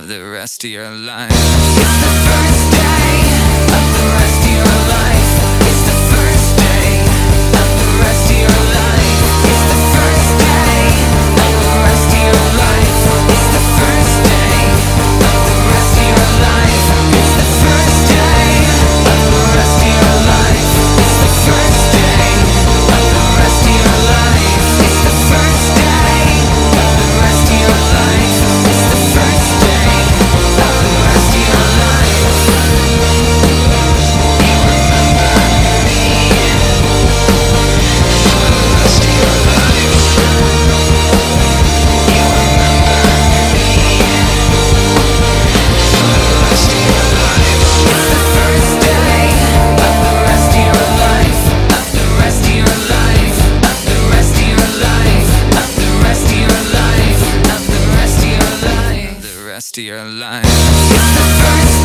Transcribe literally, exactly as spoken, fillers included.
of the rest of your life. It's the first day of the rest of your life. It's the first day of the rest of your life. It's the first day of the rest of your life. It's the first day of the rest of your life. It's the first day of the rest of your life. It's the first day of the rest of your life. It's the first day of the rest of your life. It's the first day of the rest of your life. You remember me for the rest of your life. You remember me for the rest of your life. It's the first day of the rest of your life. Of the rest of your life. Of the rest of your life. Of the rest of your life. Of the rest of your life. The rest of your life. It's the first